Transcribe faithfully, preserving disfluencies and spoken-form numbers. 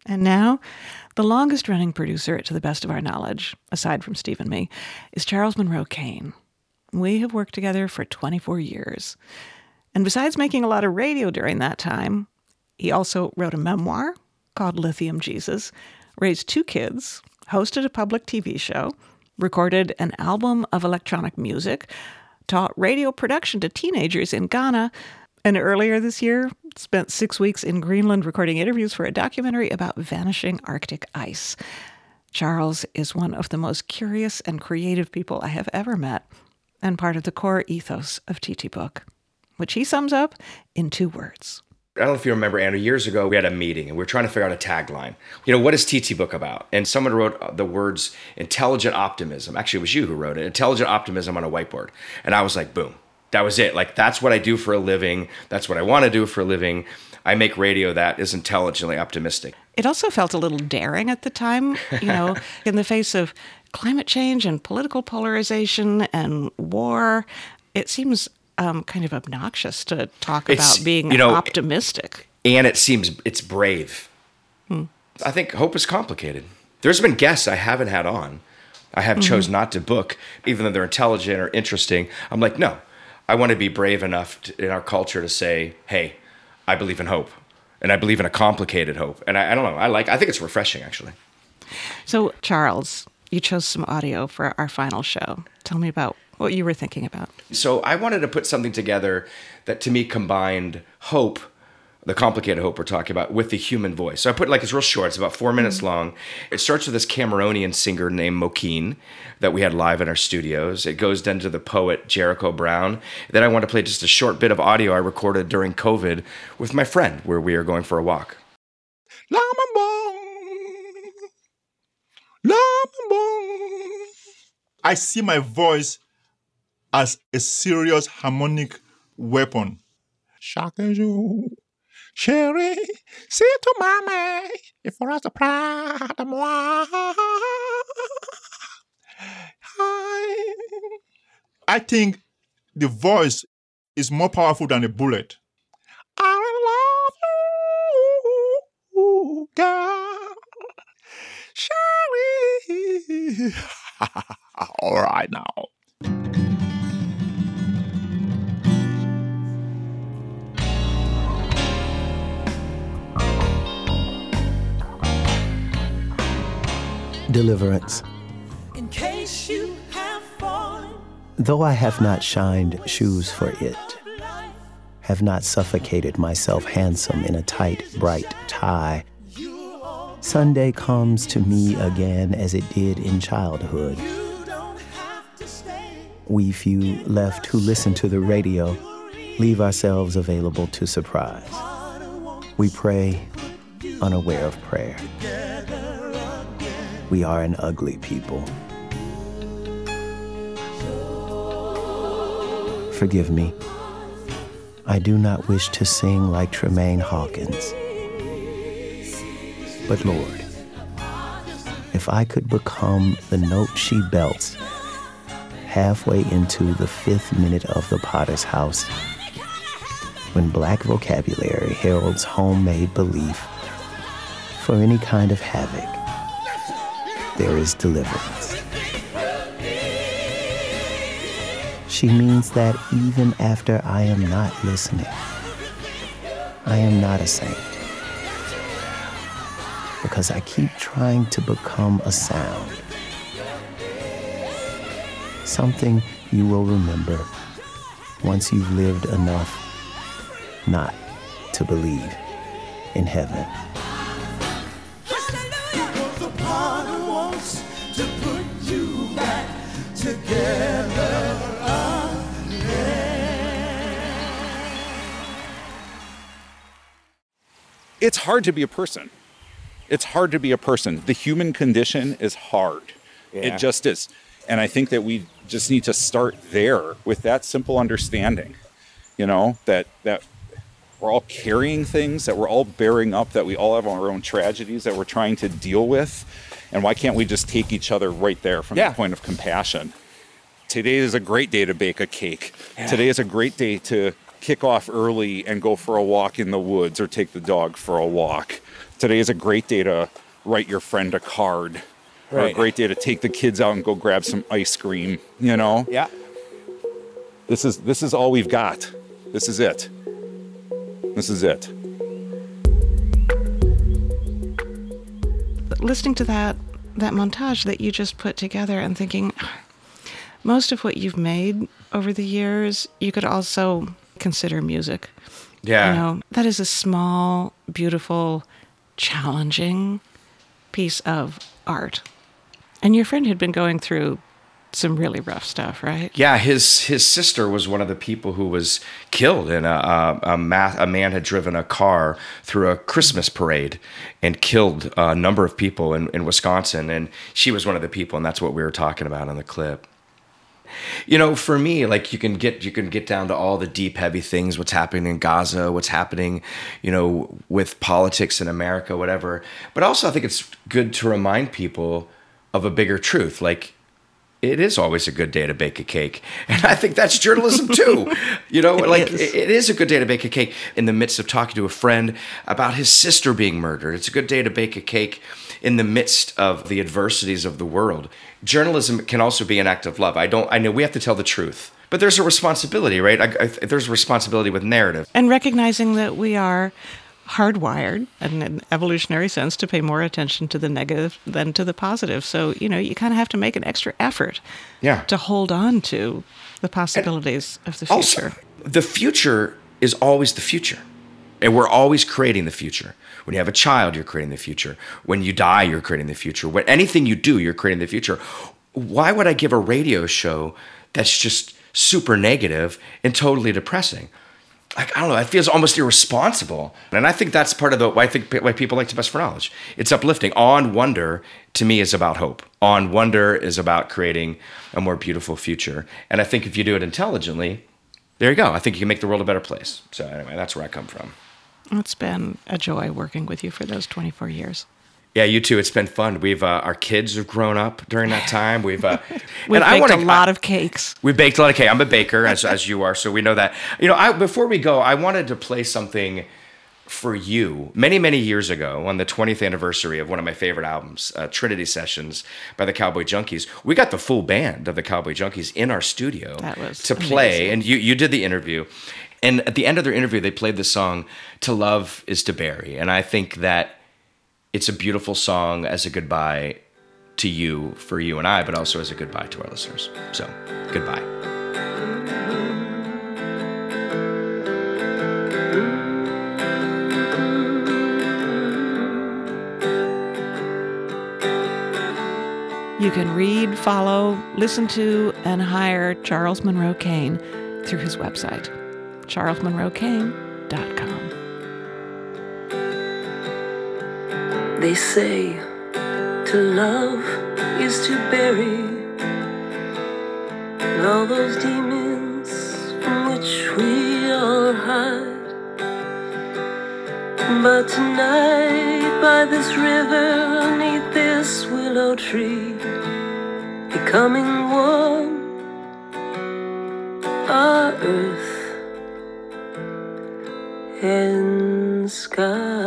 And now, the longest-running producer, to the best of our knowledge, aside from Steve and me, is Charles Monroe Kane. We have worked together for twenty-four years. And besides making a lot of radio during that time, he also wrote a memoir called Lithium Jesus, raised two kids, hosted a public T V show, recorded an album of electronic music, taught radio production to teenagers in Ghana, and earlier this year spent six weeks in Greenland recording interviews for a documentary about vanishing Arctic ice. Charles is one of the most curious and creative people I have ever met, and part of the core ethos of T T Book, which he sums up in two words. I don't know if you remember, Andrew, years ago, we had a meeting and we were trying to figure out a tagline. You know, what is T T Book about? And someone wrote the words intelligent optimism. Actually, it was you who wrote it. Intelligent optimism on a whiteboard. And I was like, boom, that was it. Like, that's what I do for a living. That's what I want to do for a living. I make radio that is intelligently optimistic. It also felt a little daring at the time, you know, in the face of climate change and political polarization and war. It seems Um, kind of obnoxious to talk It's, about being you know, optimistic. And it seems it's brave. Hmm. I think hope is complicated. There's been guests I haven't had on. I have mm-hmm. chose not to book, even though they're intelligent or interesting. I'm like, no, I want to be brave enough to, in our culture to say, hey, I believe in hope. And I believe in a complicated hope. And I, I don't know, I like, I think it's refreshing, actually. So, Charles, you chose some audio for our final show. Tell me about what you were thinking about. So I wanted to put something together that to me combined hope, the complicated hope we're talking about, with the human voice. So I put like, it's real short, it's about four minutes mm-hmm. long. It starts with this Cameroonian singer named Mokeen that we had live in our studios. It goes then to the poet Jericho Brown. Then I want to play just a short bit of audio I recorded during COVID with my friend where we are going for a walk. I see my voice as a serious harmonic weapon. Chaque chérie, si tu m'aimes, il faudra se prendre de moi. I think the voice is more powerful than a bullet. I love you, girl. Chérie. All right now. Deliverance. In case you have fallen, though I have not shined shoes for it, have not suffocated myself handsome in a tight, bright tie, Sunday comes to me again as it did in childhood. We few left who listen to the radio leave ourselves available to surprise. We pray, unaware of prayer. We are an ugly people. Forgive me. I do not wish to sing like Tremaine Hawkins. But Lord, if I could become the note she belts halfway into the fifth minute of The Potter's House, when black vocabulary heralds homemade belief for any kind of havoc, there is deliverance. She means that even after I am not listening, I am not a saint. Because I keep trying to become a sound. Something you will remember once you've lived enough not to believe in heaven. It's hard to be a person. It's hard to be a person. The human condition is hard. Yeah. It just is. And I think that we just need to start there with that simple understanding, you know, that that we're all carrying things, that we're all bearing up, that we all have our own tragedies that we're trying to deal with. And why can't we just take each other right there from yeah. the point of compassion? Today is a great day to bake a cake. Yeah. Today is a great day to kick off early and go for a walk in the woods or take the dog for a walk. Today is a great day to write your friend a card. Or a Right. great day to take the kids out and go grab some ice cream, you know? Yeah. This is this is all we've got. This is it. This is it. Listening to that that montage that you just put together and thinking, most of what you've made over the years, you could also consider music. Yeah. You know, that is a small, beautiful, challenging piece of art. And your friend had been going through some really rough stuff, right? Yeah, his his sister was one of the people who was killed in a a, a, ma- a man had driven a car through a Christmas parade and killed a number of people in, in Wisconsin, and she was one of the people, and that's what we were talking about in the clip. You know, for me, like you can get you can get down to all the deep, heavy things, what's happening in Gaza, what's happening, you know, with politics in America, whatever. But also, I think it's good to remind people of a bigger truth, like. It is always a good day to bake a cake. And I think that's journalism too. You know, It like is. it, it is a good day to bake a cake in the midst of talking to a friend about his sister being murdered. It's a good day to bake a cake in the midst of the adversities of the world. Journalism can also be an act of love. I don't, I know we have to tell the truth, but there's a responsibility, right? I, I, there's a responsibility with narrative. And recognizing that we are hardwired in an evolutionary sense to pay more attention to the negative than to the positive. So, you know, you kind of have to make an extra effort Yeah. to hold on to the possibilities of the future. Also, the future is always the future. And we're always creating the future. When you have a child, you're creating the future. When you die, you're creating the future. When anything you do, you're creating the future. Why would I give a radio show that's just super negative and totally depressing? Like, I don't know, it feels almost irresponsible. And I think that's part of the why I think why people like To Best for Knowledge. It's uplifting. On Wonder, to me, is about hope. On Wonder is about creating a more beautiful future. And I think if you do it intelligently, there you go. I think you can make the world a better place. So anyway, that's where I come from. It's been a joy working with you for those twenty-four years. Yeah, you too. It's been fun. We've uh, our kids have grown up during that time. We've uh, We've and I baked wanna- a lot of cakes. We baked a lot of cake. I'm a baker, as as you are, so we know that. You know, I, before we go, I wanted to play something for you. Many, many years ago, on the twentieth anniversary of one of my favorite albums, uh, Trinity Sessions by the Cowboy Junkies, we got the full band of the Cowboy Junkies in our studio That was to play, amazing. and you you did the interview. And at the end of their interview, they played the song "To Love Is to Bury," and I think that it's a beautiful song as a goodbye to you, for you and I, but also as a goodbye to our listeners. So, goodbye. You can read, follow, listen to, and hire Charles Monroe Kane through his website, charles monroe kane dot com. They say to love is to bury all those demons from which we all hide. But tonight by this river, beneath this willow tree, becoming one, our earth and sky.